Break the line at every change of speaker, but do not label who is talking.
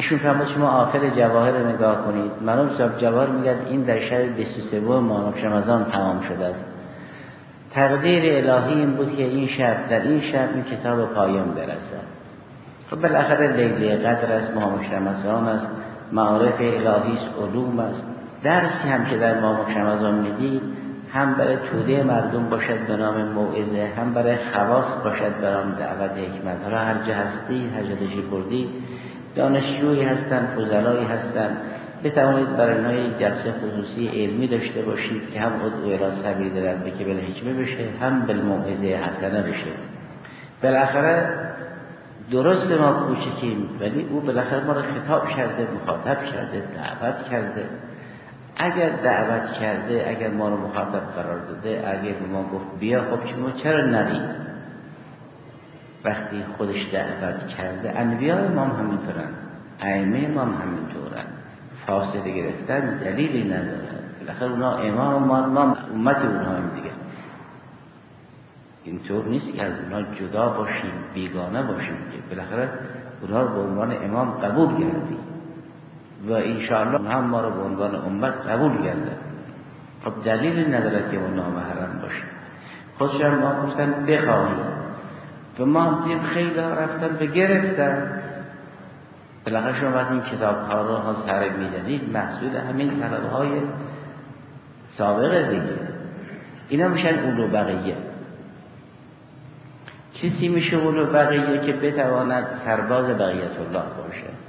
ایشون فرمود شما آخر جواهر رو نگاه کنید. مرحوم صاحب جواهر میگه این در شب 23 ماه رمضان تمام شده است. تقدیر الهی این بود که این شب در این شب این کتاب پایان برسد. خب بالاخره لیله قدر است، ماه رمضان است، معارف الهی است، علوم است. درسی هم که در ماه رمضان میدید هم برای توده مردم باشد به نام موعظه، هم برای خواص باشد به نام دعوت حکمت. حالا هر جا هستی، هر جا داشتی بردی، دانشجویی هستن، فضلایی هستن، بتوانید برای اینها جلسه خصوصی علمی داشته باشید که هم ادعو الی سبیل ربک بالحکمه بشه، هم بالموعظه حسنه بشه. بالاخره درست ما کوچکیم ولی او بالاخره ما رو خطاب کرده، مخاطب کرده، دعوت کرده. اگر دعوت کرده، اگر ما رو مخاطب قرار داده، اگر ما گفت بیا، خب شما چرا نرید؟ وقتی خودش دعوت کرده، انبیاء امام همینطورن، ائمه امام همینطورن، فاصله گرفتن دلیلی ندارن. بالاخره اونا امام ما امت اونها هم دیگه. اینطور نیست که از اونها جدا باشیم، بیگانه باشیم، که بالاخره اونها رو به عنوان امام قبول کردیم و انشاءالله اونها هم ما رو به عنوان امت قبول کردن. خب دلیلی نداره که اونها محرم باشه. خودشان ما گفتن بخواهیم و ما دیم خیلی رفتن و گرفتن. بالاخره شما وقتی این کتاب ها رو ها سر میزنید محصول همین طلب های سابقه دیگه. اینا میشن اولو بقیه. کسی میشه اولو بقیه که بتواند سرباز بقیت الله باشه.